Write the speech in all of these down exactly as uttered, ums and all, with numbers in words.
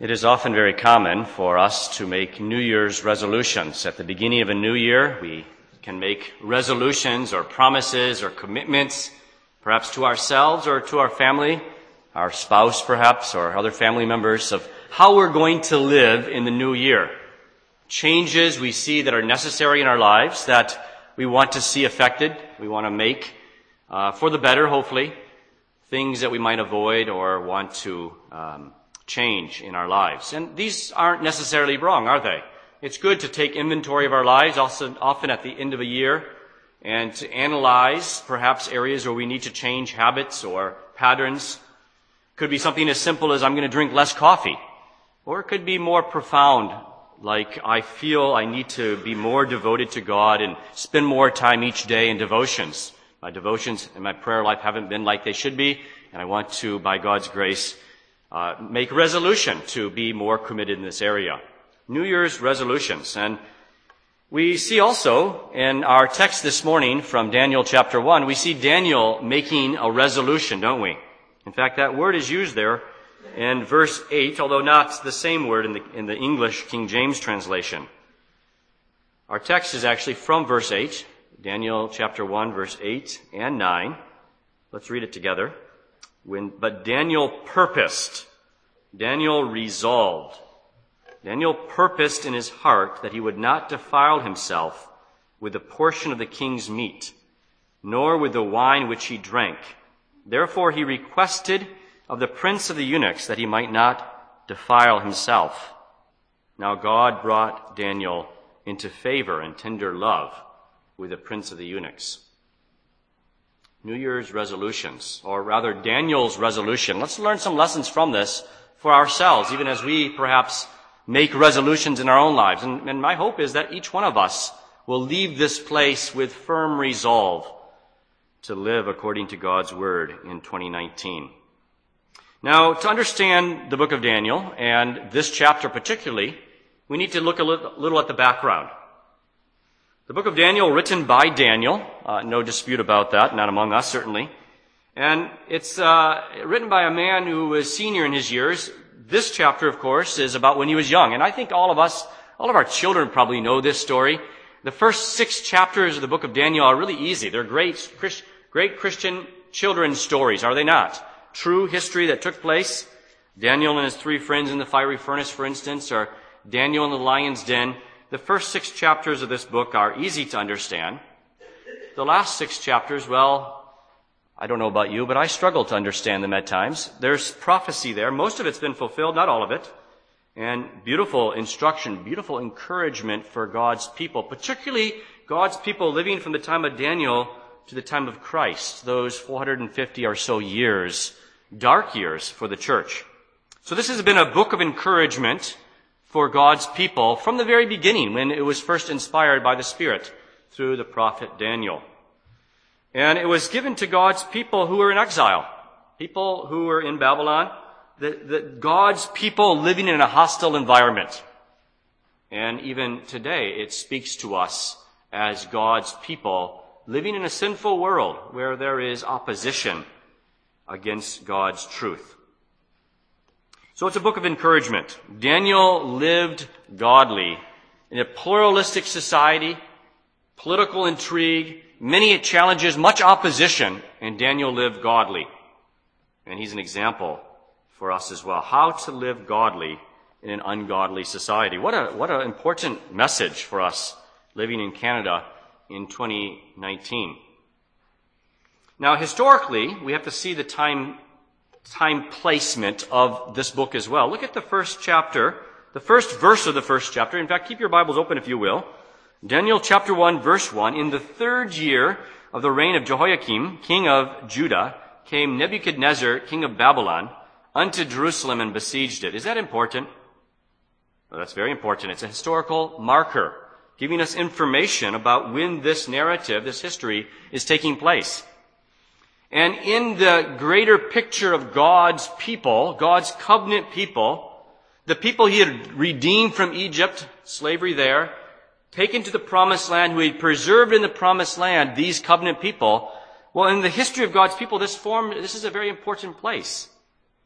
It is often very common for us to make New Year's resolutions. At the beginning of a new year, we can make resolutions or promises or commitments, perhaps to ourselves or to our family, our spouse perhaps, or other family members, of how we're going to live in the new year. Changes we see that are necessary in our lives that we want to see affected, we want to make uh, for the better, hopefully, things that we might avoid or want to um, change in our lives. And these aren't necessarily wrong, are they? It's good to take inventory of our lives, also often at the end of a year, and to analyze perhaps areas where we need to change habits or patterns. Could be something as simple as I'm going to drink less coffee. Or it could be more profound, like I feel I need to be more devoted to God and spend more time each day in devotions. My devotions and my prayer life haven't been like they should be, and I want to, by God's grace, Uh, make a resolution to be more committed in this area. New Year's resolutions. And we see also in our text this morning from Daniel chapter one, we see Daniel making a resolution, don't we? In fact, that word is used there in verse eight, although not the same word in the, in the English King James translation. Our text is actually from verse eight, Daniel chapter one, verse eight and nine. Let's read it together. When, but Daniel purposed, Daniel resolved, Daniel purposed in his heart that he would not defile himself with a portion of the king's meat, nor with the wine which he drank. Therefore he requested of the prince of the eunuchs that he might not defile himself. Now God brought Daniel into favor and tender love with the prince of the eunuchs. New Year's resolutions, or rather Daniel's resolution. Let's learn some lessons from this for ourselves, even as we perhaps make resolutions in our own lives. And, and my hope is that each one of us will leave this place with firm resolve to live according to God's word in twenty nineteen. Now, to understand the book of Daniel, and this chapter particularly, we need to look a little, little at the background. The book of Daniel, written by Daniel, uh, no dispute about that, not among us certainly. And it's uh, written by a man who was senior in his years. This chapter, of course, is about when he was young. And I think all of us, all of our children probably know this story. The first six chapters of the book of Daniel are really easy. They're great, great Christian children's stories, are they not? True history that took place. Daniel and his three friends in the fiery furnace, for instance, or Daniel in the lion's den. The first six chapters of this book are easy to understand. The last six chapters, well, I don't know about you, but I struggle to understand them at times. There's prophecy there. Most of it's been fulfilled, not all of it. And beautiful instruction, beautiful encouragement for God's people, particularly God's people living from the time of Daniel to the time of Christ, those four hundred fifty or so years, dark years for the church. So this has been a book of encouragement for God's people from the very beginning, when it was first inspired by the Spirit through the prophet Daniel. And it was given to God's people who were in exile, people who were in Babylon, the, the God's people living in a hostile environment. And even today, it speaks to us as God's people living in a sinful world where there is opposition against God's truth. So it's a book of encouragement. Daniel lived godly in a pluralistic society, political intrigue, many challenges, much opposition, and Daniel lived godly. And he's an example for us as well, how to live godly in an ungodly society. What a what an important message for us living in Canada in twenty nineteen. Now, historically, we have to see the time time placement of this book as well. Look at the first chapter, the first verse of the first chapter. In fact, keep your Bibles open if you will. Daniel chapter one, verse one. In the third year of the reign of Jehoiakim, king of Judah, came Nebuchadnezzar, king of Babylon, unto Jerusalem and besieged it. Is that important? Well, that's very important. It's a historical marker, giving us information about when this narrative, this history, is taking place. And in the greater picture of God's people, God's covenant people, the people he had redeemed from Egypt, slavery there, taken to the promised land, who he preserved in the promised land, these covenant people, well, in the history of God's people, this form, this is a very important place.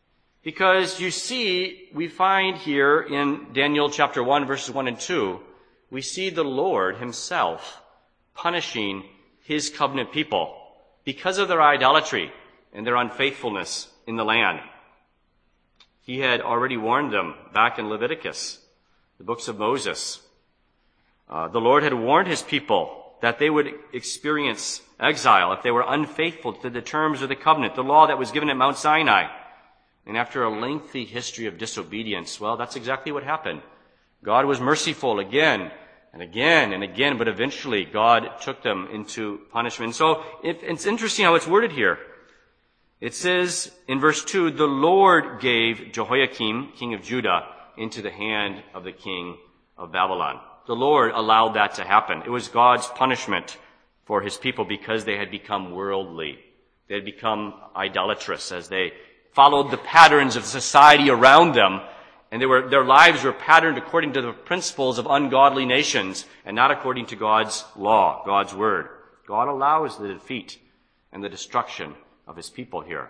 Because you see, we find here in Daniel chapter one, verses one and two, we see the Lord himself punishing his covenant people because of their idolatry and their unfaithfulness in the land. He had already warned them back in Leviticus, the books of Moses. Uh, the Lord had warned his people that they would experience exile if they were unfaithful to the terms of the covenant, the law that was given at Mount Sinai. And after a lengthy history of disobedience, well, that's exactly what happened. God was merciful again and again and again, but eventually God took them into punishment. So it, it's interesting how it's worded here. It says in verse two, the Lord gave Jehoiakim, king of Judah, into the hand of the king of Babylon. The Lord allowed that to happen. It was God's punishment for his people because they had become worldly. They had become idolatrous as they followed the patterns of society around them, and they were, their lives were patterned according to the principles of ungodly nations and not according to God's law, God's word. God allows the defeat and the destruction of his people here.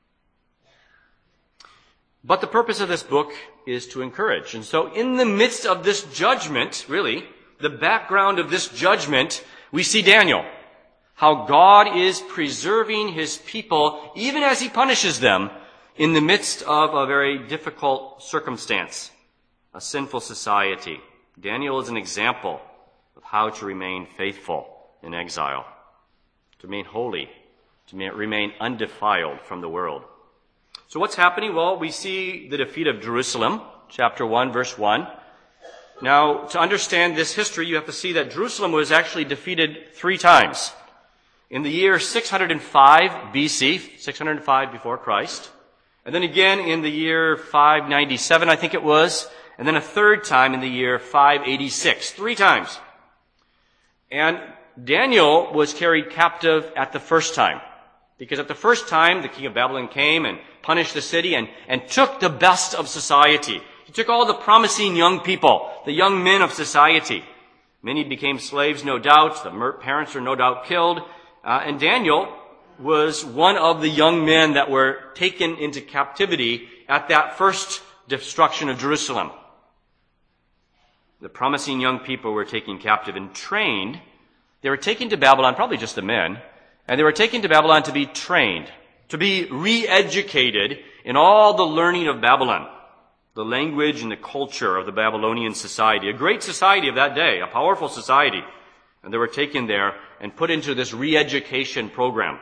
But the purpose of this book is to encourage. And so in the midst of this judgment, really, the background of this judgment, we see Daniel. How God is preserving his people even as he punishes them in the midst of a very difficult circumstance, a sinful society. Daniel is an example of how to remain faithful in exile, to remain holy, to remain undefiled from the world. So what's happening? Well, we see the defeat of Jerusalem, chapter one, verse one. Now, to understand this history, you have to see that Jerusalem was actually defeated three times. In the year six hundred five B C, six hundred five before Christ, and then again in the year five ninety-seven, I think it was, and then a third time in the year five eighty-six, three times. And Daniel was carried captive at the first time, because at the first time the king of Babylon came and punished the city and, and took the best of society. He took all the promising young people, the young men of society. Many became slaves, no doubt. The parents were no doubt killed. Uh, and Daniel was one of the young men that were taken into captivity at that first destruction of Jerusalem. The promising young people were taken captive and trained. They were taken to Babylon, probably just the men, and they were taken to Babylon to be trained, to be re-educated in all the learning of Babylon, the language and the culture of the Babylonian society, a great society of that day, a powerful society. And they were taken there and put into this re-education program.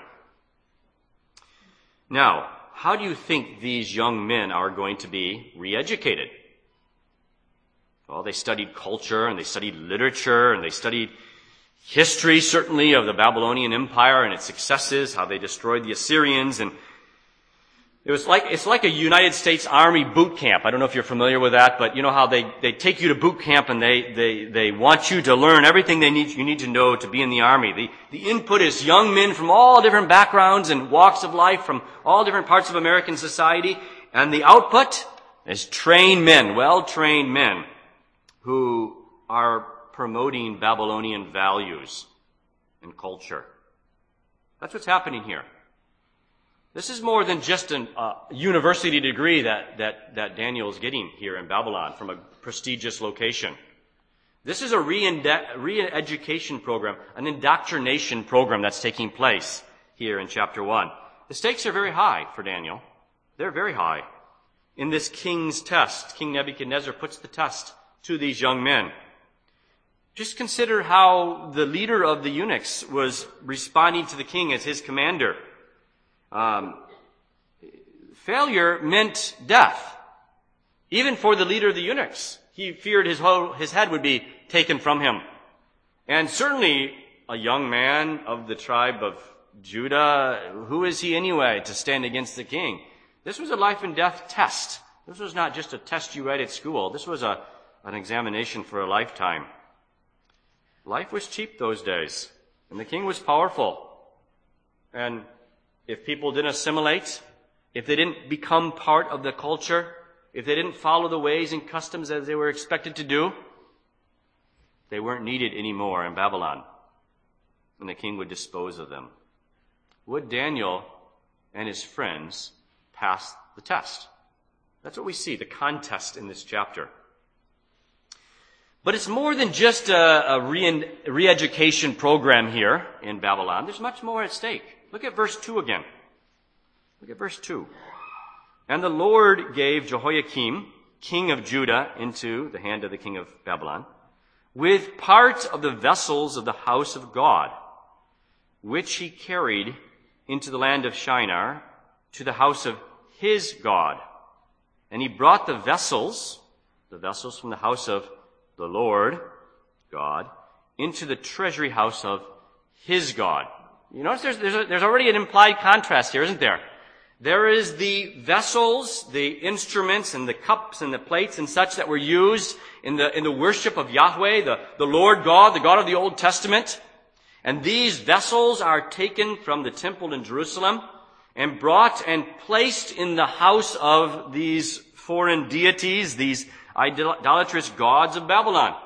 Now, how do you think these young men are going to be re-educated? Well, they studied culture, and they studied literature, and they studied history, certainly, of the Babylonian Empire and its successes, how they destroyed the Assyrians, and it was like, it's like a United States Army boot camp. I don't know if you're familiar with that, but you know how they, they take you to boot camp and they, they, they want you to learn everything they need, you need to know to be in the Army. The, the input is young men from all different backgrounds and walks of life from all different parts of American society, and the output is trained men, well-trained men who are promoting Babylonian values and culture. That's what's happening here. This is more than just a uh, university degree that, that, that Daniel is getting here in Babylon from a prestigious location. This is a re-inde- re-education program, an indoctrination program that's taking place here in chapter one. The stakes are very high for Daniel. They're very high. In this king's test, King Nebuchadnezzar puts the test to these young men. Just consider how the leader of the eunuchs was responding to the king as his commander. Um, failure meant death. Even for the leader of the eunuchs, he feared his whole, his head would be taken from him. And certainly a young man of the tribe of Judah, who is he anyway to stand against the king? This was a life and death test. This was not just a test you write at school. This was a, an examination for a lifetime. Life was cheap those days, and the king was powerful. And if people didn't assimilate, if they didn't become part of the culture, if they didn't follow the ways and customs as they were expected to do, they weren't needed anymore in Babylon, and the king would dispose of them. Would Daniel and his friends pass the test? That's what we see, the contest in this chapter. But it's more than just a, a re- re-education program here in Babylon. There's much more at stake. Look at verse two again. Look at verse two. And the Lord gave Jehoiakim, king of Judah, into the hand of the king of Babylon, with part of the vessels of the house of God, which he carried into the land of Shinar, to the house of his God. And he brought the vessels, the vessels from the house of the Lord God, into the treasury house of his God. You notice there's, there's, a, there's already an implied contrast here, isn't there? There is the vessels, the instruments and the cups and the plates and such that were used in the, in the worship of Yahweh, the, the Lord God, the God of the Old Testament. And these vessels are taken from the temple in Jerusalem and brought and placed in the house of these foreign deities, these idolatrous gods of Babylon.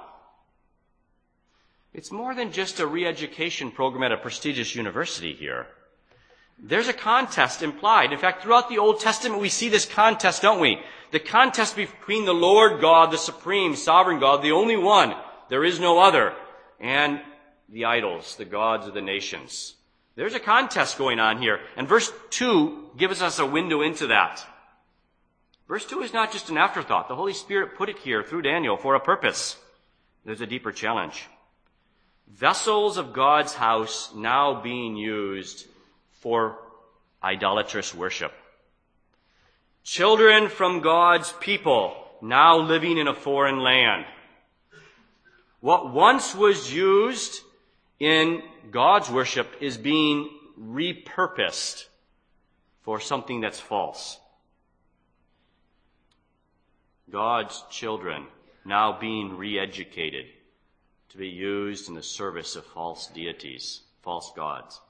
It's more than just a re-education program at a prestigious university here. There's a contest implied. In fact, throughout the Old Testament, we see this contest, don't we? The contest between the Lord God, the supreme, sovereign God, the only one, there is no other, and the idols, the gods of the nations. There's a contest going on here. And verse two gives us a window into that. Verse two is not just an afterthought. The Holy Spirit put it here through Daniel for a purpose. There's a deeper challenge. Vessels of God's house now being used for idolatrous worship. Children from God's people now living in a foreign land. What once was used in God's worship is being repurposed for something that's false. God's children now being re-educated to be used in the service of false deities, false gods.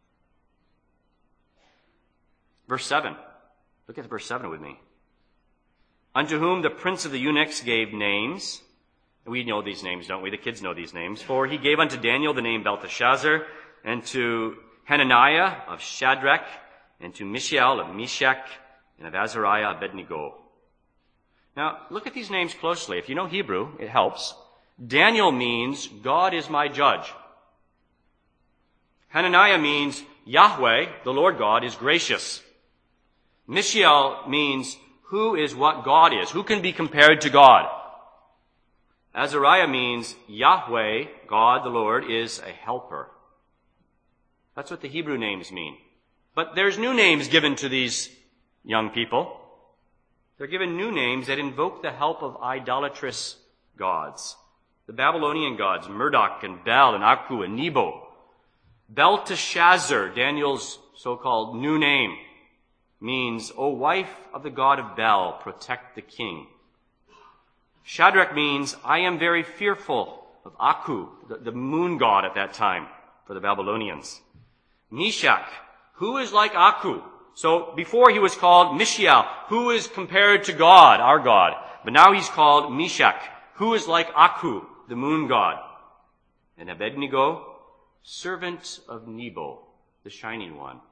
Verse seven. Look at verse seven with me. Unto whom the prince of the eunuchs gave names. We know these names, don't we? The kids know these names. For he gave unto Daniel the name Belteshazzar, and to Hananiah of Shadrach, and to Mishael of Meshach, and of Azariah Abednego. Now, look at these names closely. If you know Hebrew, it helps. Daniel means, God is my judge. Hananiah means, Yahweh, the Lord God, is gracious. Mishael means, who is what God is? Who can be compared to God? Azariah means, Yahweh, God, the Lord, is a helper. That's what the Hebrew names mean. But there's new names given to these young people. They're given new names that invoke the help of idolatrous gods. The Babylonian gods, Marduk and Bel and Aku and Nebo. Belteshazzar, Daniel's so-called new name, means, O wife of the god of Bel, protect the king. Shadrach means, I am very fearful of Aku, the, the moon god at that time for the Babylonians. Meshach, who is like Aku? So before he was called Mishael, who is compared to God, our God. But now he's called Meshach, who is like Aku, the moon god. And Abednego, servant of Nebo, the shining one.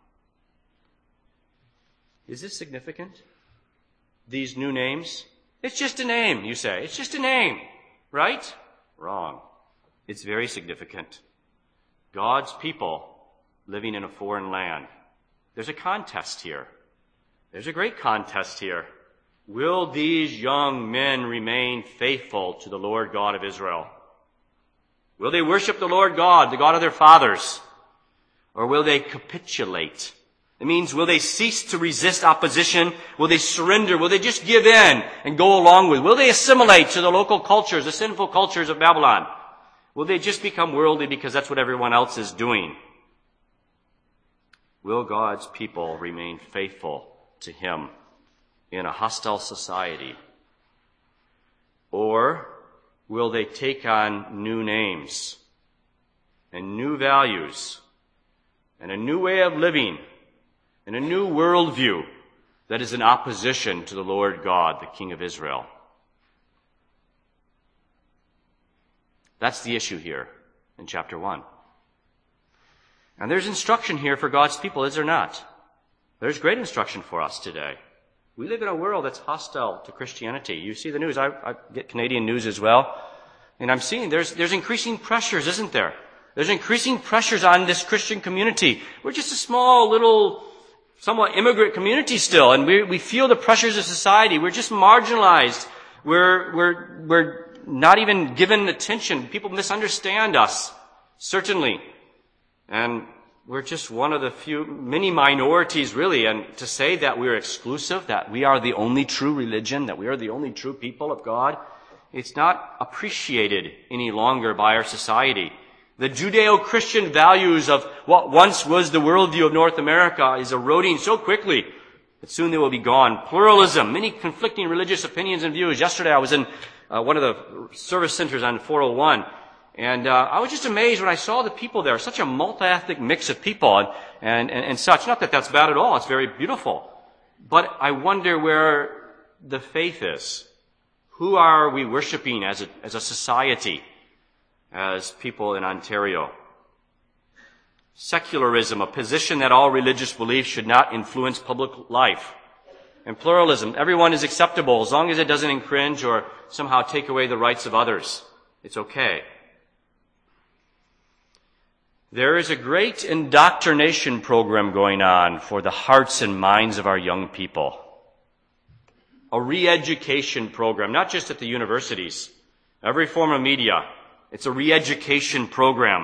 Is this significant? These new names? It's just a name, you say. It's just a name, right? Wrong. It's very significant. God's people living in a foreign land. There's a contest here. There's a great contest here. Will these young men remain faithful to the Lord God of Israel? Will they worship the Lord God, the God of their fathers? Or will they capitulate? It means, will they cease to resist opposition? Will they surrender? Will they just give in and go along with? Will they assimilate to the local cultures, the sinful cultures of Babylon? Will they just become worldly because that's what everyone else is doing? Will God's people remain faithful to Him in a hostile society? Or will they take on new names and new values and a new way of living and a new worldview that is in opposition to the Lord God, the King of Israel? That's the issue here in chapter one. And there's instruction here for God's people, is there not? There's great instruction for us today. We live in a world that's hostile to Christianity. You see the news. I, I get Canadian news as well. And I'm seeing there's, there's increasing pressures, isn't there? There's increasing pressures on this Christian community. We're just a small, little, somewhat immigrant community still, and we, we feel the pressures of society. We're just marginalized. We're, we're, we're not even given attention. People misunderstand us, certainly. And we're just one of the few, many minorities really, and to say that we're exclusive, that we are the only true religion, that we are the only true people of God, it's not appreciated any longer by our society. The Judeo-Christian values of what once was the worldview of North America is eroding so quickly that soon they will be gone. Pluralism, many conflicting religious opinions and views. Yesterday I was in uh, one of the service centers on four oh one, and uh, I was just amazed when I saw the people there. Such a multi-ethnic mix of people and, and, and, and such. Not that that's bad at all. It's very beautiful. But I wonder where the faith is. Who are we worshiping as a, as a society, as people in Ontario? Secularism, a position that all religious beliefs should not influence public life. And pluralism, everyone is acceptable as long as it doesn't infringe or somehow take away the rights of others. It's okay. There is a great indoctrination program going on for the hearts and minds of our young people. A re-education program, not just at the universities, every form of media. It's a re-education program.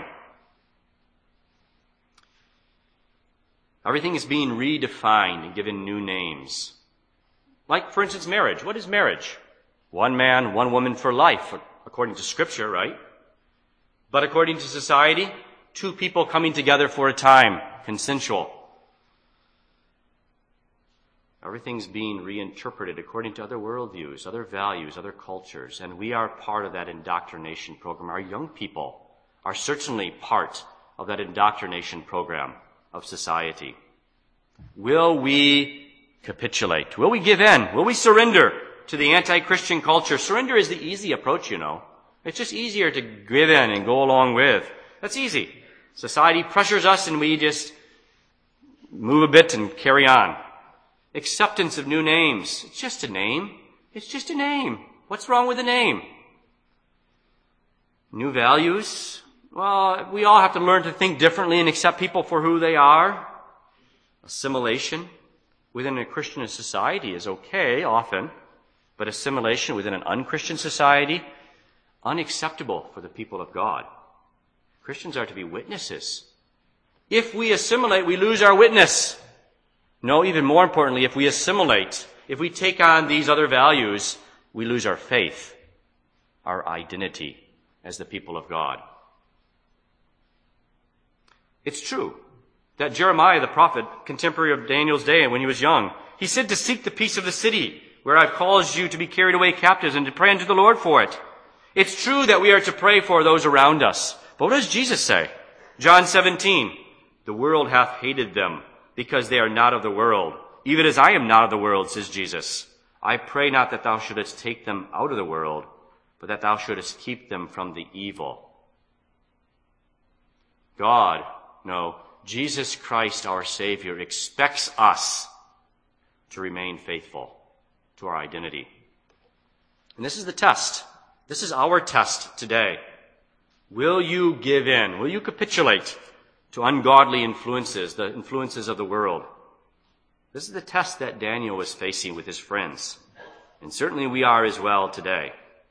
Everything is being redefined and given new names. Like, for instance, marriage. What is marriage? One man, one woman for life, according to Scripture, right? But according to society, two people coming together for a time, consensual. Everything's being reinterpreted according to other worldviews, other values, other cultures, and we are part of that indoctrination program. Our young people are certainly part of that indoctrination program of society. Will we capitulate? Will we give in? Will we surrender to the anti-Christian culture? Surrender is the easy approach, you know. It's just easier to give in and go along with. That's easy. Society pressures us and we just move a bit and carry on. Acceptance of new names. It's just a name. It's just a name. What's wrong with a name? New values. Well, we all have to learn to think differently and accept people for who they are. Assimilation within a Christian society is okay, often, but assimilation within an unchristian society, unacceptable for the people of God. Christians are to be witnesses. If we assimilate, we lose our witness. No, even more importantly, if we assimilate, if we take on these other values, we lose our faith, our identity as the people of God. It's true that Jeremiah, the prophet, contemporary of Daniel's day when he was young, he said to seek the peace of the city where I've caused you to be carried away captives and to pray unto the Lord for it. It's true that we are to pray for those around us. But what does Jesus say? John seventeen, the world hath hated them, because they are not of the world, even as I am not of the world, says Jesus. I pray not that thou shouldest take them out of the world, but that thou shouldest keep them from the evil. God, no, Jesus Christ, our Savior, expects us to remain faithful to our identity. And this is the test. This is our test today. Will you give in? Will you capitulate to ungodly influences, the influences of the world? This is the test that Daniel was facing with his friends. And certainly we are as well today.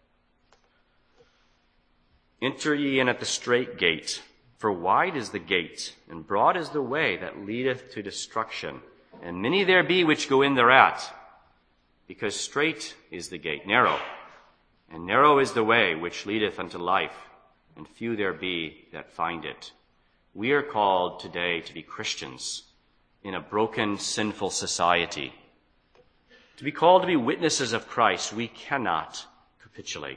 Enter ye in at the strait gate, for wide is the gate, and broad is the way that leadeth to destruction, and many there be which go in thereat. Because strait is the gate, narrow, and narrow is the way which leadeth unto life, and few there be that find it. We are called today to be Christians in a broken, sinful society. To be called to be witnesses of Christ, we cannot capitulate.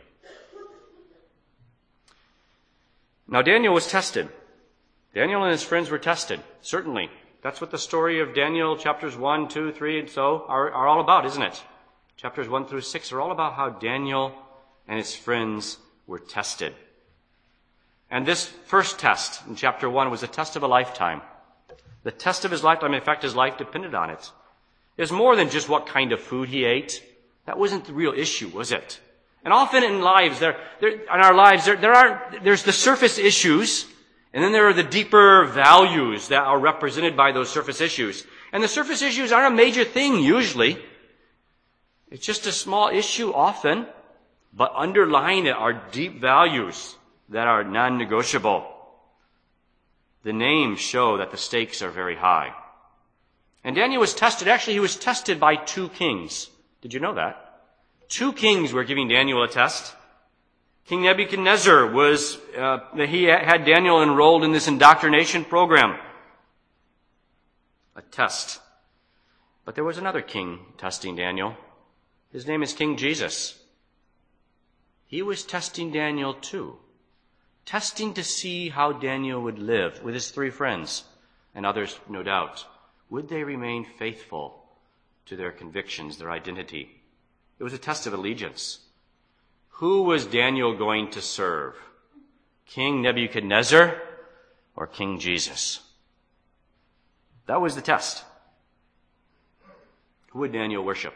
Now, Daniel was tested. Daniel and his friends were tested, certainly. That's what the story of Daniel chapters one, two, three, and so are, are all about, isn't it? Chapters one through six are all about how Daniel and his friends were tested. And this first test in chapter one was a test of a lifetime. The test of his lifetime, in fact, his life depended on it. It was more than just what kind of food he ate. That wasn't the real issue, was it? And often in lives, there, there in our lives, there, there are there's the surface issues, and then there are the deeper values that are represented by those surface issues. And the surface issues aren't a major thing usually. It's just a small issue often, but underlying it are deep values that are non-negotiable. The names show that the stakes are very high. And Daniel was tested. Actually, he was tested by two kings. Did you know that? Two kings were giving Daniel a test. King Nebuchadnezzar was, uh, he had Daniel enrolled in this indoctrination program. A test. But there was another king testing Daniel. His name is King Jesus. He was testing Daniel too. Testing to see how Daniel would live with his three friends and others, no doubt. Would they remain faithful to their convictions, their identity? It was a test of allegiance. Who was Daniel going to serve? King Nebuchadnezzar or King Jesus? That was the test. Who would Daniel worship?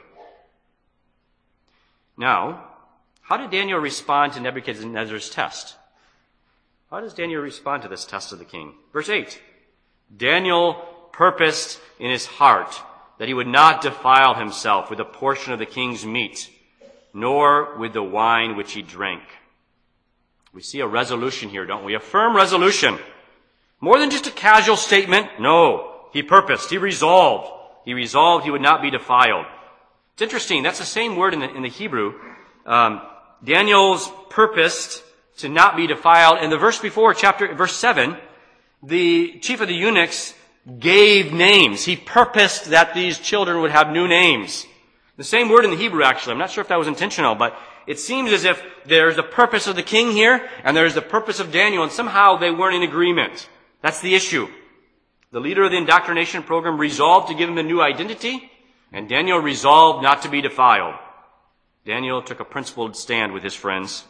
Now, how did Daniel respond to Nebuchadnezzar's test? How does Daniel respond to this test of the king? Verse eight. Daniel purposed in his heart that he would not defile himself with a portion of the king's meat, nor with the wine which he drank. We see a resolution here, don't we? A firm resolution. More than just a casual statement. No, he purposed, he resolved. He resolved he would not be defiled. It's interesting, that's the same word in the, in the Hebrew. Um, Daniel's purposed to not be defiled. In the verse before, chapter, verse seven, the chief of the eunuchs gave names. He purposed that these children would have new names. The same word in the Hebrew, actually. I'm not sure if that was intentional, but it seems as if there's the purpose of the king here, and there's the purpose of Daniel, and somehow they weren't in agreement. That's the issue. The leader of the indoctrination program resolved to give him a new identity, and Daniel resolved not to be defiled. Daniel took a principled stand with his friends.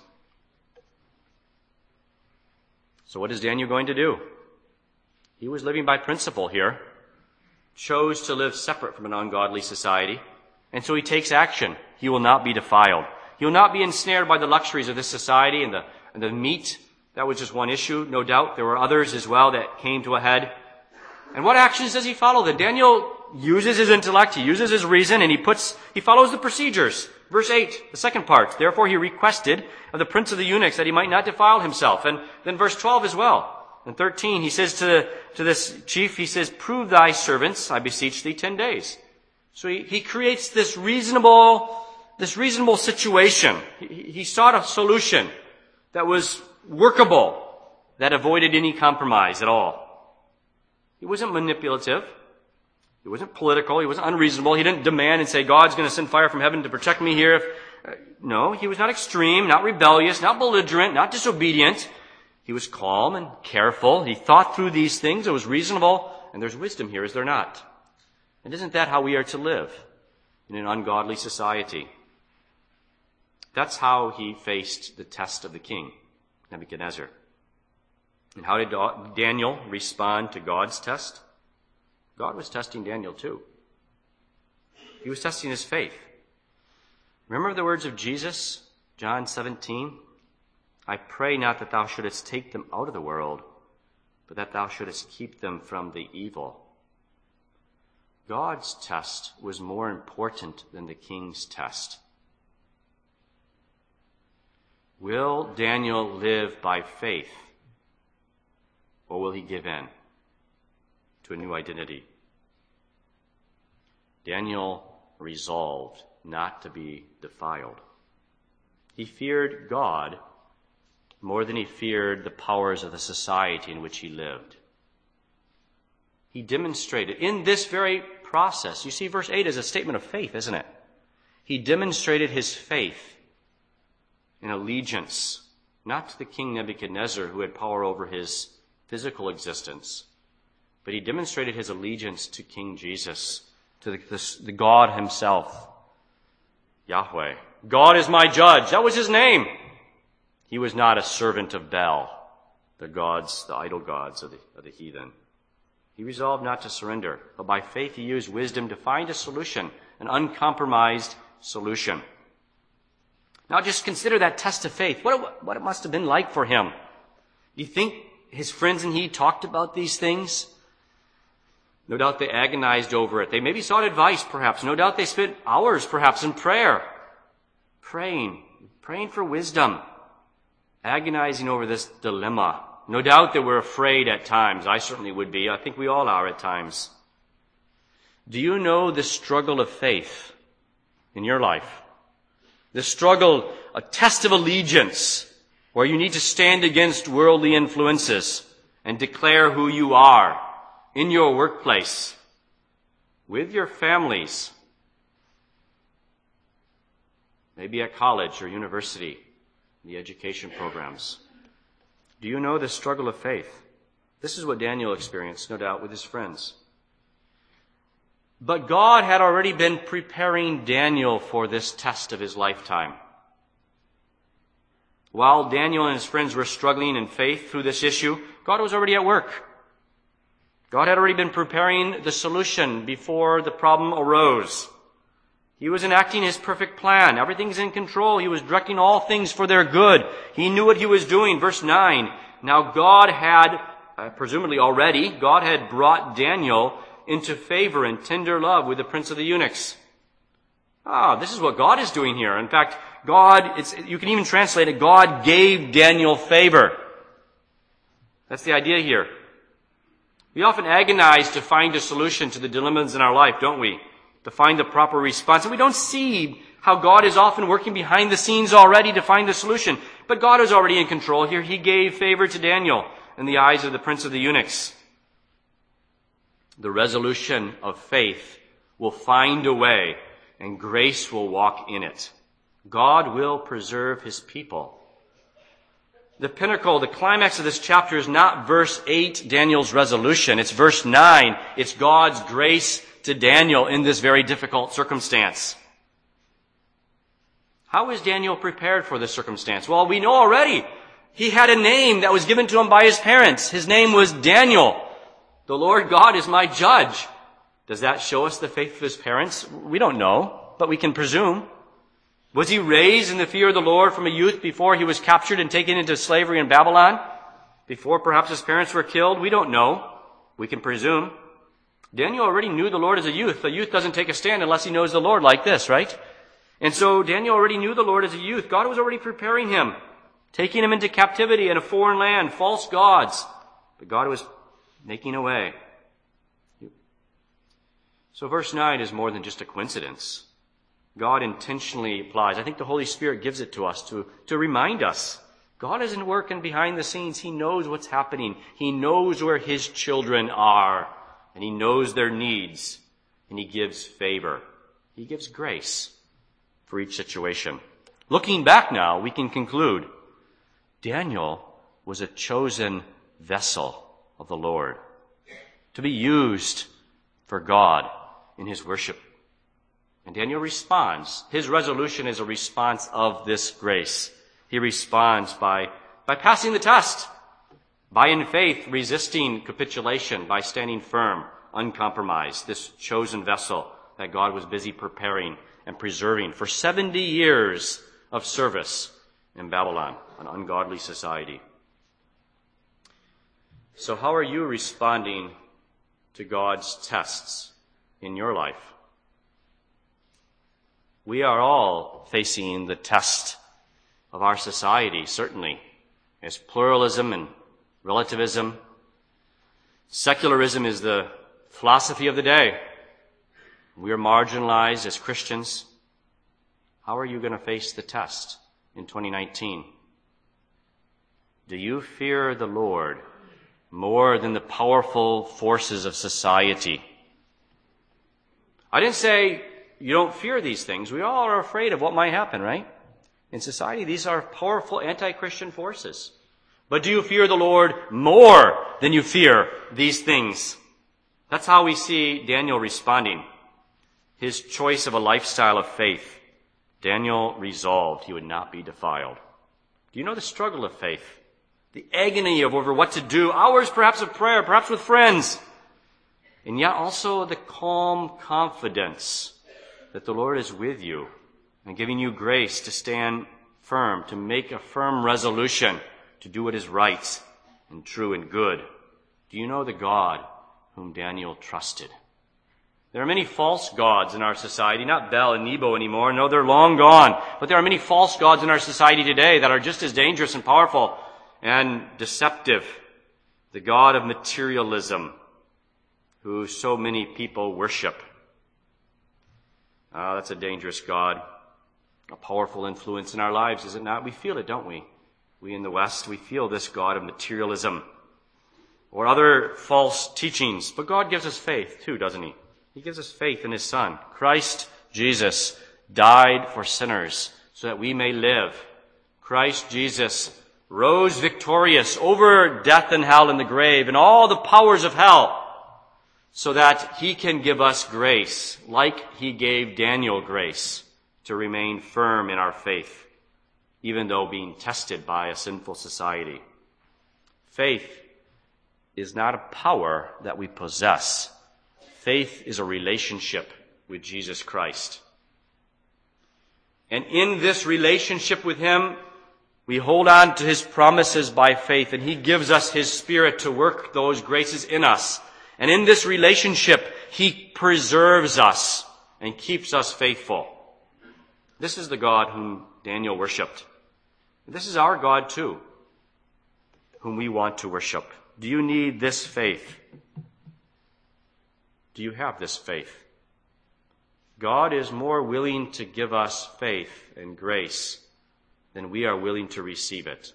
So what is Daniel going to do? He was living by principle here, chose to live separate from an ungodly society, and so he takes action. He will not be defiled. He will not be ensnared by the luxuries of this society and the, and the meat. That was just one issue, no doubt. There were others as well that came to a head. And what actions does he follow? Then Daniel uses his intellect, he uses his reason, and he puts, he follows the procedures. Verse eight, the second part. Therefore he requested of the prince of the eunuchs that he might not defile himself. And then verse twelve as well. And thirteen, he says to, to this chief, he says, prove thy servants, I beseech thee, ten days. So he, he creates this reasonable, this reasonable situation. He, he sought a solution that was workable, that avoided any compromise at all. He wasn't manipulative. He wasn't political. He wasn't unreasonable. He didn't demand and say, God's going to send fire from heaven to protect me here. If, uh, no, he was not extreme, not rebellious, not belligerent, not disobedient. He was calm and careful. He thought through these things. It was reasonable. And there's wisdom here, is there not? And isn't that how we are to live in an ungodly society? That's how he faced the test of the king, Nebuchadnezzar. And how did Daniel respond to God's test? God was testing Daniel too. He was testing his faith. Remember the words of Jesus, John seventeen? I pray not that thou shouldest take them out of the world, but that thou shouldest keep them from the evil. God's test was more important than the king's test. Will Daniel live by faith, or will he give in to a new identity? Daniel resolved not to be defiled. He feared God more than he feared the powers of the society in which he lived. He demonstrated in this very process, you see verse eight is a statement of faith, isn't it? He demonstrated his faith in allegiance, not to the king Nebuchadnezzar who had power over his physical existence, but he demonstrated his allegiance to King Jesus, to the, the, the God himself, Yahweh. God is my judge. That was his name. He was not a servant of Baal, the gods, the idol gods of the, of the heathen. He He resolved not to surrender, but by faith he used wisdom to find a solution, an uncompromised solution. Now just consider that test of faith. What, what it must have been like for him. Do you think his friends and he talked about these things? No doubt they agonized over it. They maybe sought advice, perhaps. No doubt they spent hours, perhaps, in prayer. Praying, praying for wisdom. Agonizing over this dilemma. No doubt they were afraid at times. I certainly would be. I think we all are at times. Do you know the struggle of faith in your life? The struggle, a test of allegiance, where you need to stand against worldly influences and declare who you are in your workplace, with your families, maybe at college or university, the education programs. Do you know the struggle of faith? This is what Daniel experienced, no doubt, with his friends. But God had already been preparing Daniel for this test of his lifetime. While Daniel and his friends were struggling in faith through this issue, God was already at work. God had already been preparing the solution before the problem arose. He was enacting his perfect plan. Everything's in control. He was directing all things for their good. He knew what he was doing. Verse nine. Now God had, uh, presumably already, God had brought Daniel into favor and tender love with the prince of the eunuchs. Ah, this is what God is doing here. In fact, God, it's, you can even translate it, God gave Daniel favor. That's the idea here. We often agonize to find a solution to the dilemmas in our life, don't we? To find the proper response. And we don't see how God is often working behind the scenes already to find the solution. But God is already in control here. He gave favor to Daniel in the eyes of the prince of the eunuchs. The resolution of faith will find a way, and grace will walk in it. God will preserve his people. The pinnacle, the climax of this chapter is not verse eight, Daniel's resolution. It's verse nine. It's God's grace to Daniel in this very difficult circumstance. How is Daniel prepared for this circumstance? Well, we know already. He had a name that was given to him by his parents. His name was Daniel. The Lord God is my judge. Does that show us the faith of his parents? We don't know, but we can presume. Was he raised in the fear of the Lord from a youth before he was captured and taken into slavery in Babylon? Before perhaps his parents were killed? We don't know. We can presume. Daniel already knew the Lord as a youth. A youth doesn't take a stand unless he knows the Lord like this, right? And so Daniel already knew the Lord as a youth. God was already preparing him, taking him into captivity in a foreign land, false gods. But God was making a way. So verse nine is more than just a coincidence. God intentionally applies. I think the Holy Spirit gives it to us to, to remind us. God isn't working behind the scenes. He knows what's happening. He knows where his children are. And he knows their needs. And he gives favor. He gives grace for each situation. Looking back now, we can conclude Daniel was a chosen vessel of the Lord to be used for God in his worship. And Daniel responds. His resolution is a response of this grace. He responds by, by passing the test, by in faith resisting capitulation, by standing firm, uncompromised, this chosen vessel that God was busy preparing and preserving for seventy years of service in Babylon, an ungodly society. So how are you responding to God's tests in your life? We are all facing the test of our society, certainly, as pluralism and relativism. Secularism is the philosophy of the day. We are marginalized as Christians. How are you going to face the test in twenty nineteen? Do you fear the Lord more than the powerful forces of society? I didn't say you don't fear these things. We all are afraid of what might happen, right? In society, these are powerful anti-Christian forces. But do you fear the Lord more than you fear these things? That's how we see Daniel responding. His choice of a lifestyle of faith. Daniel resolved he would not be defiled. Do you know the struggle of faith? The agony of over what to do. Hours perhaps of prayer, perhaps with friends. and yet also the calm confidence that the Lord is with you and giving you grace to stand firm, to make a firm resolution to do what is right and true and good. Do you know the God whom Daniel trusted? There are many false gods in our society, not Bel and Nebo anymore. No, they're long gone. But there are many false gods in our society today that are just as dangerous and powerful and deceptive. The God of materialism, who so many people worship. Ah, that's a dangerous God. A powerful influence in our lives, is it not? We feel it, don't we? We in the West, we feel this God of materialism or other false teachings. But God gives us faith too, doesn't he? He gives us faith in his Son. Christ Jesus died for sinners so that we may live. Christ Jesus rose victorious over death and hell and the grave and all the powers of hell so that he can give us grace like he gave Daniel grace to remain firm in our faith, even though being tested by a sinful society. Faith is not a power that we possess. Faith is a relationship with Jesus Christ. And in this relationship with him, we hold on to his promises by faith, and he gives us his Spirit to work those graces in us. And in this relationship, he preserves us and keeps us faithful. This is the God whom Daniel worshipped. This is our God too, whom we want to worship. Do you need this faith? Do you have this faith? God is more willing to give us faith and grace than we are willing to receive it.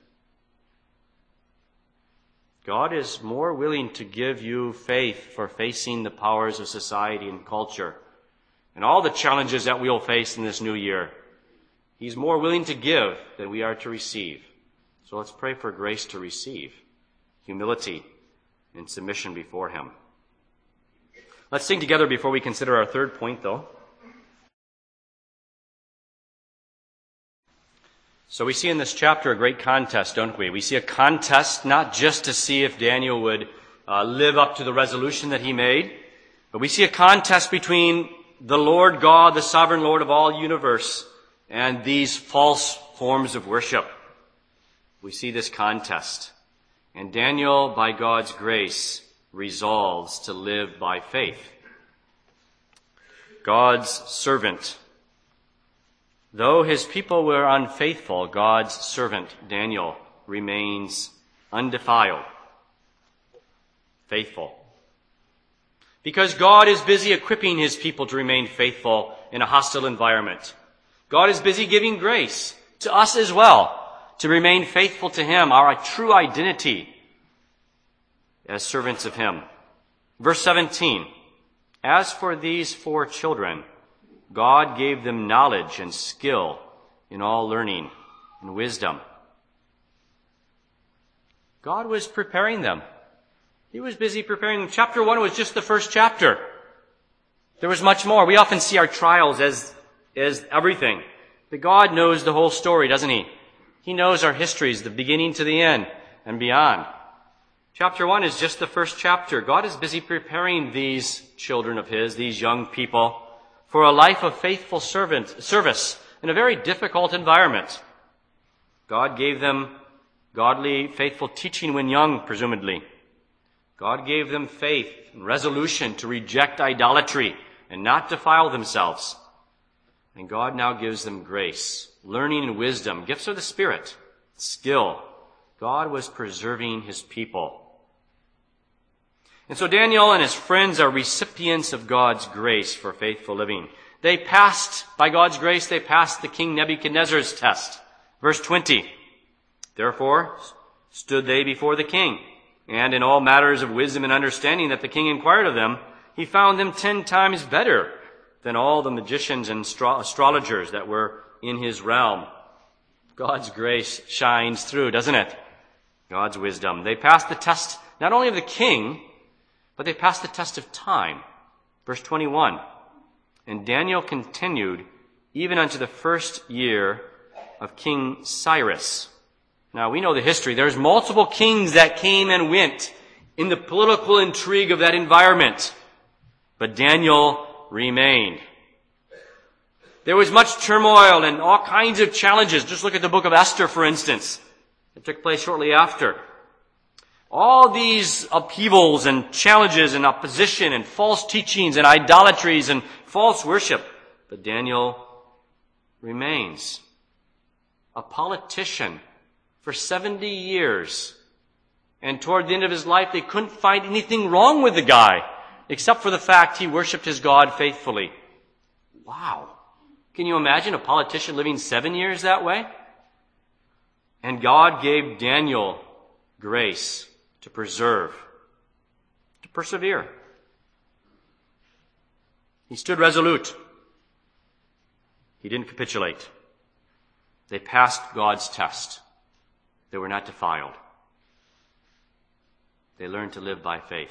God is more willing to give you faith for facing the powers of society and culture and all the challenges that we'll face in this new year. He's more willing to give than we are to receive. So let's pray for grace to receive, humility and submission before him. Let's sing together before we consider our third point, though. So we see in this chapter a great contest, don't we? We see a contest not just to see if Daniel would uh, live up to the resolution that he made, but we see a contest between the Lord God, the sovereign Lord of all universe, and these false forms of worship. We see this contest. And Daniel, by God's grace, resolves to live by faith. God's servant. Though his people were unfaithful, God's servant, Daniel, remains undefiled, faithful. Because God is busy equipping his people to remain faithful in a hostile environment. God is busy giving grace to us as well to remain faithful to him, our true identity as servants of him. Verse seventeen, as for these four children, God gave them knowledge and skill in all learning and wisdom. God was preparing them. He was busy preparing them. Chapter one was just the first chapter. There was much more. We often see our trials as, as everything. But God knows the whole story, doesn't he? He knows our histories, the beginning to the end and beyond. Chapter one is just the first chapter. God is busy preparing these children of his, these young people, for a life of faithful servant, service in a very difficult environment. God gave them godly, faithful teaching when young, presumably. God gave them faith and resolution to reject idolatry and not defile themselves. And God now gives them grace, learning and wisdom, gifts of the Spirit, skill. God was preserving his people. And so Daniel and his friends are recipients of God's grace for faithful living. They passed, by God's grace, they passed the King Nebuchadnezzar's test. Verse twenty, therefore stood they before the king, and in all matters of wisdom and understanding that the king inquired of them, he found them ten times better than all the magicians and astro- astrologers that were in his realm. God's grace shines through, doesn't it? God's wisdom. They passed the test not only of the king, but they passed the test of time. Verse twenty-one, and Daniel continued even unto the first year of King Cyrus. Now, we know the history. There's multiple kings that came and went in the political intrigue of that environment. But Daniel remained. There was much turmoil and all kinds of challenges. Just look at the book of Esther, for instance. It took place shortly after. All these upheavals and challenges and opposition and false teachings and idolatries and false worship. But Daniel remains a politician for seventy years. And toward the end of his life, they couldn't find anything wrong with the guy, except for the fact he worshiped his God faithfully. Wow. Can you imagine a politician living seven years that way? And God gave Daniel grace to preserve, to persevere. He stood resolute. He didn't capitulate. They passed God's test. They were not defiled. They learned to live by faith.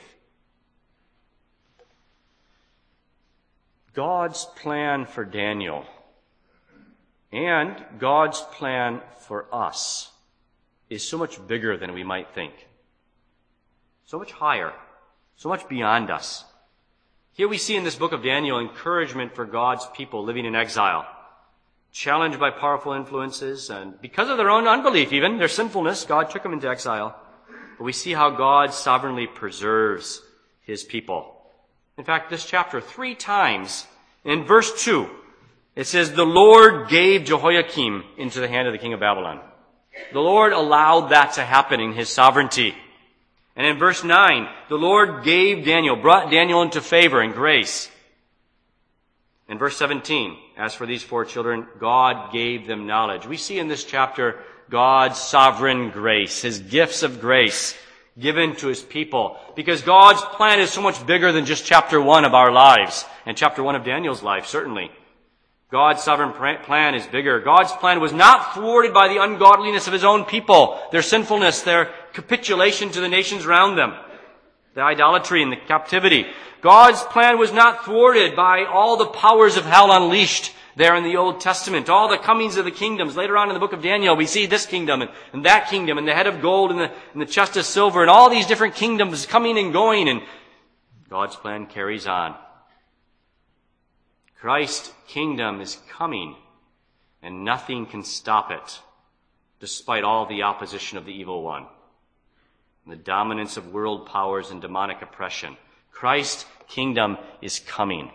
God's plan for Daniel and God's plan for us is so much bigger than we might think. So much higher, so much beyond us. Here we see in this book of Daniel encouragement for God's people living in exile, challenged by powerful influences, and because of their own unbelief even, their sinfulness, God took them into exile. But we see how God sovereignly preserves his people. In fact, this chapter, three times, in verse two, it says, the Lord gave Jehoiakim into the hand of the king of Babylon. The Lord allowed that to happen in his sovereignty. And in verse nine, the Lord gave Daniel, brought Daniel into favor and grace. In verse seventeen, as for these four children, God gave them knowledge. We see in this chapter God's sovereign grace, his gifts of grace given to his people. Because God's plan is so much bigger than just chapter one of our lives, and chapter one of Daniel's life, certainly. God's sovereign plan is bigger. God's plan was not thwarted by the ungodliness of his own people, their sinfulness, their capitulation to the nations around them, the idolatry and the captivity. God's plan was not thwarted by all the powers of hell unleashed there in the Old Testament, all the comings of the kingdoms. Later on in the book of Daniel, we see this kingdom and, and that kingdom and the head of gold and the, and the chest of silver and all these different kingdoms coming and going, and God's plan carries on. Christ's kingdom is coming, and nothing can stop it, despite all the opposition of the evil one, and the dominance of world powers and demonic oppression. Christ's kingdom is coming.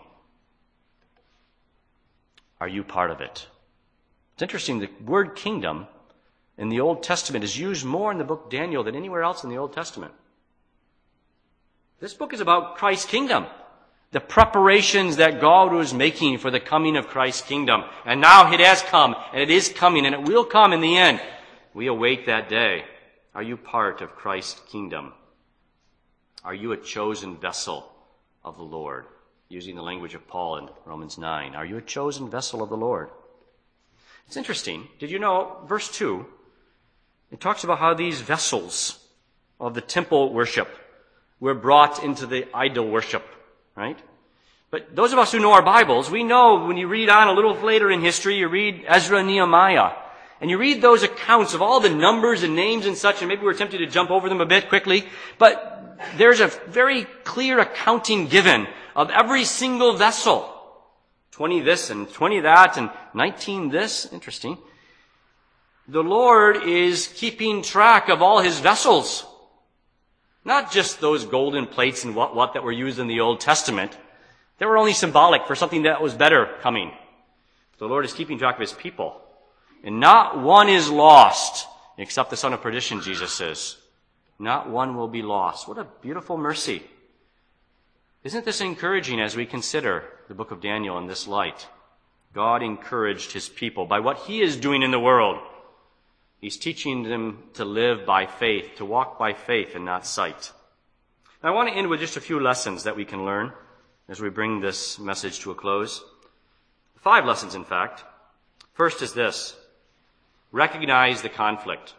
Are you part of it? It's interesting, the word kingdom in the Old Testament is used more in the book of Daniel than anywhere else in the Old Testament. This book is about Christ's kingdom, the preparations that God was making for the coming of Christ's kingdom. And now it has come, and it is coming, and it will come in the end. We await that day. Are you part of Christ's kingdom? Are you a chosen vessel of the Lord? Using the language of Paul in Romans nine. Are you a chosen vessel of the Lord? It's interesting. Did you know, verse two, it talks about how these vessels of the temple worship were brought into the idol worship, right? But those of us who know our Bibles, we know when you read on a little later in history, you read Ezra and Nehemiah, and you read those accounts of all the numbers and names and such, and maybe we're tempted to jump over them a bit quickly, but there's a very clear accounting given of every single vessel. twenty this and twenty that and nineteen this. Interesting. The Lord is keeping track of all his vessels. Not just those golden plates and what, what that were used in the Old Testament. They were only symbolic for something that was better coming. The Lord is keeping track of his people. And not one is lost except the son of perdition, Jesus says. Not one will be lost. What a beautiful mercy. Isn't this encouraging as we consider the book of Daniel in this light? God encouraged his people by what he is doing in the world. He's teaching them to live by faith, to walk by faith and not sight. Now, I want to end with just a few lessons that we can learn as we bring this message to a close. Five lessons, in fact. First is this: recognize the conflict.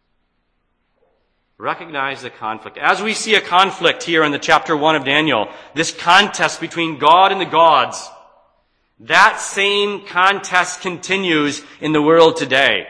Recognize the conflict. As we see a conflict here in the chapter one of Daniel, this contest between God and the gods, that same contest continues in the world today.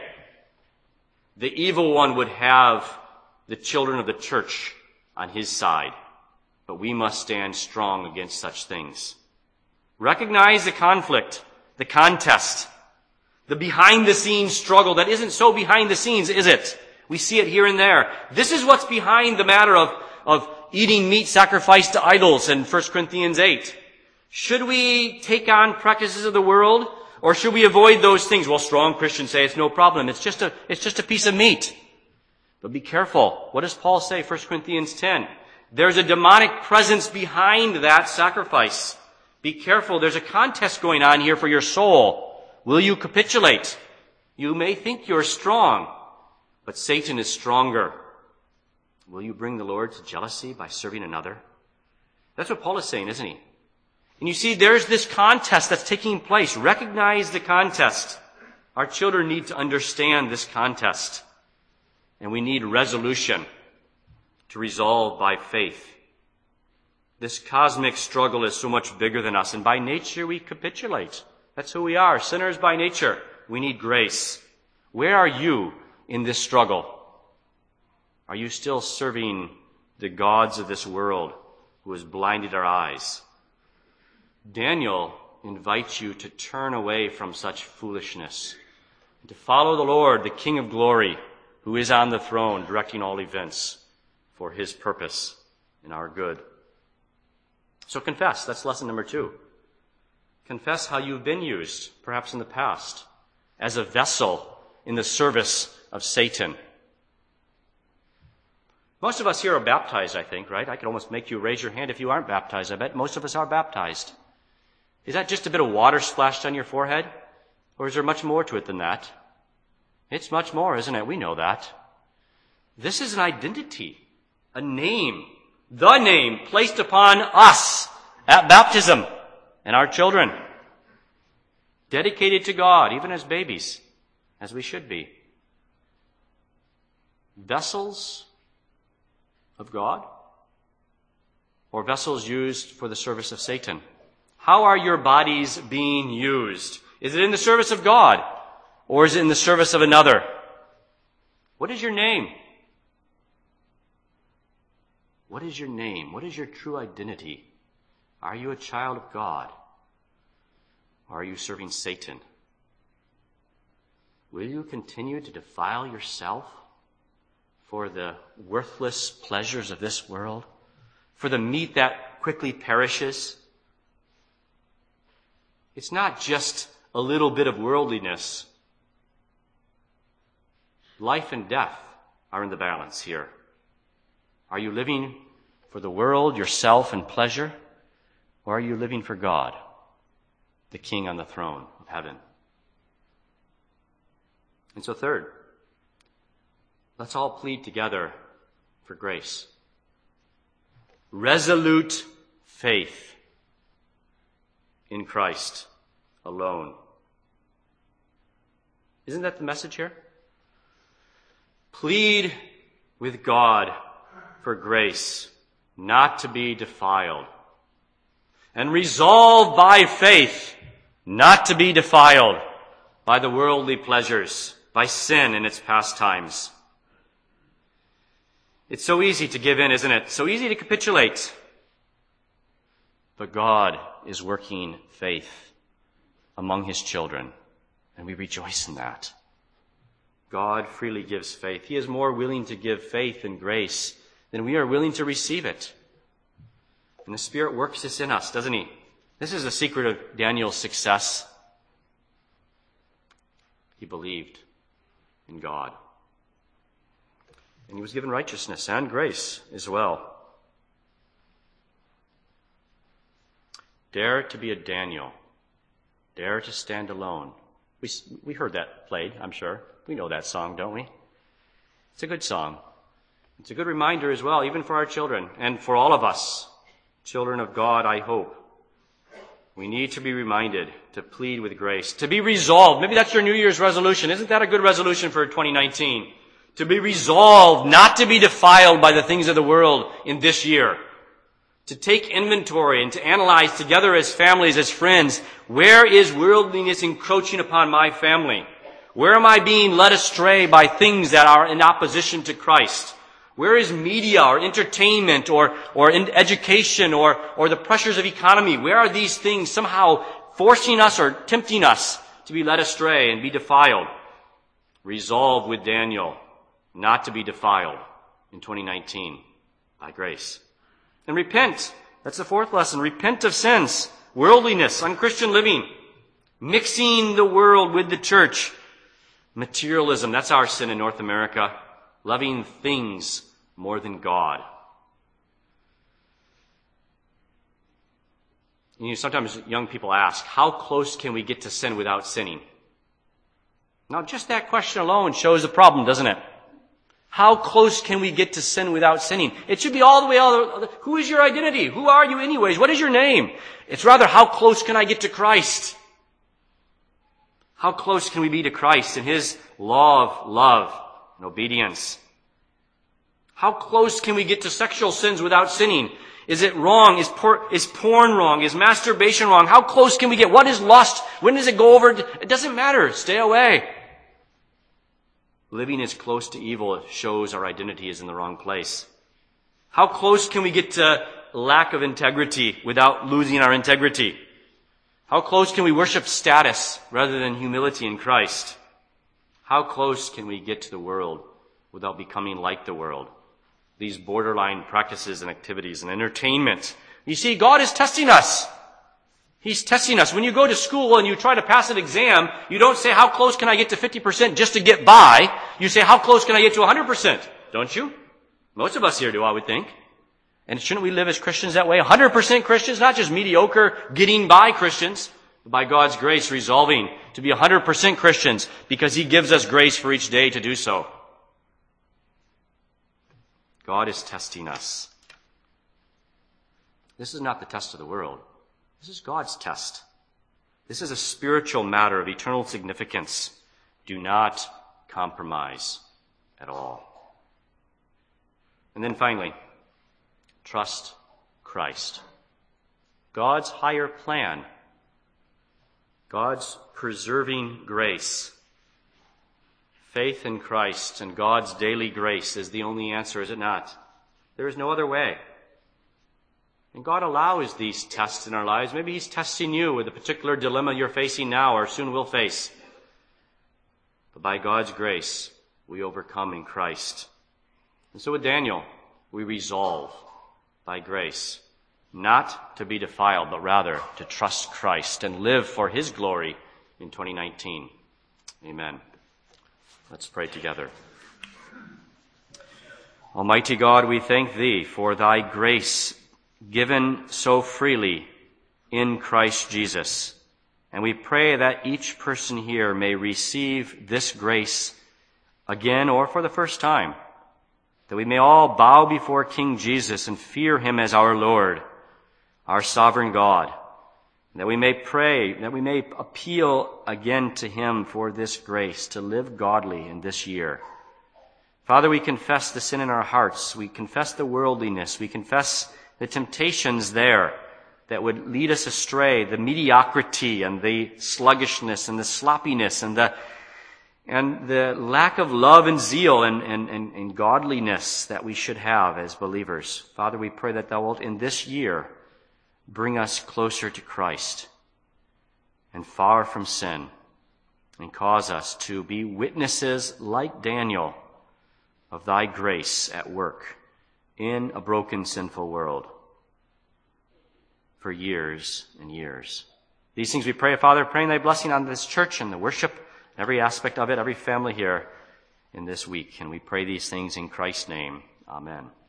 The evil one would have the children of the church on his side. but we must stand strong against such things. Recognize the conflict, the contest, the behind-the-scenes struggle that isn't so behind the scenes, is it? We see it here and there. This is what's behind the matter of, of eating meat sacrificed to idols in First Corinthians eight. Should we take on practices of the world, or should we avoid those things? Well, strong Christians say it's no problem. It's just a, it's just a piece of meat. But be careful. What does Paul say, First Corinthians ten? There's a demonic presence behind that sacrifice. Be careful. There's a contest going on here for your soul. Will you capitulate? You may think you're strong, but Satan is stronger. Will you bring the Lord to jealousy by serving another? That's what Paul is saying, isn't he? And you see, there's this contest that's taking place. Recognize the contest. Our children need to understand this contest. And we need resolution to resolve by faith. This cosmic struggle is so much bigger than us, and by nature we capitulate. That's who we are, sinners by nature. We need grace. Where are you in this struggle? Are you still serving the gods of this world who has blinded our eyes? Daniel invites you to turn away from such foolishness and to follow the Lord, the King of glory, who is on the throne, directing all events for his purpose and our good. So confess. That's lesson number two. Confess how you've been used, perhaps in the past, as a vessel in the service of Satan. Most of us here are baptized, I think, right? I could almost make you raise your hand if you aren't baptized. I bet most of us are baptized. Is that just a bit of water splashed on your forehead? Or is there much more to it than that? It's much more, isn't it? We know that. This is an identity, a name, the name placed upon us at baptism and our children. Dedicated to God, even as babies, as we should be. Vessels of God, or vessels used for the service of Satan? How are your bodies being used? Is it in the service of God, or is it in the service of another? What is your name? What is your name? What is your true identity? Are you a child of God? Or are you serving Satan? Will you continue to defile yourself for the worthless pleasures of this world? For the meat that quickly perishes? It's not just a little bit of worldliness. Life and death are in the balance here. Are you living for the world, yourself, and pleasure? Or are you living for God, the King on the throne of heaven? And so third, let's all plead together for grace. Resolute faith in Christ alone. Isn't that the message here? Plead with God for grace, not to be defiled. And resolve by faith not to be defiled by the worldly pleasures, by sin and its pastimes. It's so easy to give in, isn't it? So easy to capitulate. But God is working faith among his children, and we rejoice in that. God freely gives faith. He is more willing to give faith and grace than we are willing to receive it. And the Spirit works this in us, doesn't he? This is the secret of Daniel's success. He believed in God. And he was given righteousness and grace as well. Dare to be a Daniel. Dare to stand alone. We, we heard that played, I'm sure. We know that song, don't we? It's a good song. It's a good reminder as well, even for our children and for all of us. Children of God, I hope. We need to be reminded to plead with grace, to be resolved. Maybe that's your New Year's resolution. Isn't that a good resolution for twenty nineteen? To be resolved not to be defiled by the things of the world in this year. To take inventory and to analyze together as families, as friends, where is worldliness encroaching upon my family? Where am I being led astray by things that are in opposition to Christ? Where is media or entertainment or, or in education or, or the pressures of economy? Where are these things somehow forcing us or tempting us to be led astray and be defiled? Resolve with Daniel not to be defiled in twenty nineteen by grace. And repent. That's the fourth lesson. Repent of sins, worldliness, unchristian living, mixing the world with the church. Materialism, that's our sin in North America. Loving things more than God. You know, sometimes young people ask, how close can we get to sin without sinning? Now, just that question alone shows the problem, doesn't it? How close can we get to sin without sinning? It should be all the way all the, who is your identity? Who are you anyways? What is your name? It's rather, how close can I get to Christ? How close can we be to Christ and His law of love and obedience? How close can we get to sexual sins without sinning? Is it wrong? Is, por- is porn wrong? Is masturbation wrong? How close can we get? What is lust? When does it go over? It doesn't matter. Stay away. Living as close to evil shows our identity is in the wrong place. How close can we get to lack of integrity without losing our integrity? How close can we worship status rather than humility in Christ? How close can we get to the world without becoming like the world? These borderline practices and activities and entertainment. You see, God is testing us. He's testing us. When you go to school and you try to pass an exam, you don't say, how close can I get to fifty percent just to get by? You say, how close can I get to one hundred percent? Don't you? Most of us here do, I would think. And shouldn't we live as Christians that way? one hundred percent Christians, not just mediocre, getting by Christians, but by God's grace resolving to be one hundred percent Christians because He gives us grace for each day to do so. God is testing us. This is not the test of the world. This is God's test. This is a spiritual matter of eternal significance. Do not compromise at all. And then finally, trust Christ. God's higher plan, God's preserving grace, faith in Christ and God's daily grace is the only answer, is it not? There is no other way. And God allows these tests in our lives. Maybe He's testing you with a particular dilemma you're facing now or soon will face. But by God's grace, we overcome in Christ. And so with Daniel, we resolve by grace not to be defiled, but rather to trust Christ and live for His glory in twenty nineteen. Amen. Let's pray together. Almighty God, we thank Thee for Thy grace given so freely in Christ Jesus. And we pray that each person here may receive this grace again or for the first time, that we may all bow before King Jesus and fear Him as our Lord, our sovereign God, that we may pray, that we may appeal again to Him for this grace to live godly in this year. Father, we confess the sin in our hearts. We confess the worldliness. We confess the temptations there that would lead us astray, the mediocrity and the sluggishness and the sloppiness and the and the lack of love and zeal and, and, and, and godliness that we should have as believers. Father, we pray that Thou wilt in this year bring us closer to Christ and far from sin, and cause us to be witnesses like Daniel of Thy grace at work in a broken, sinful world for years and years. These things we pray, Father, praying Thy blessing on this church and the worship, every aspect of it, every family here in this week. And we pray these things in Christ's name. Amen.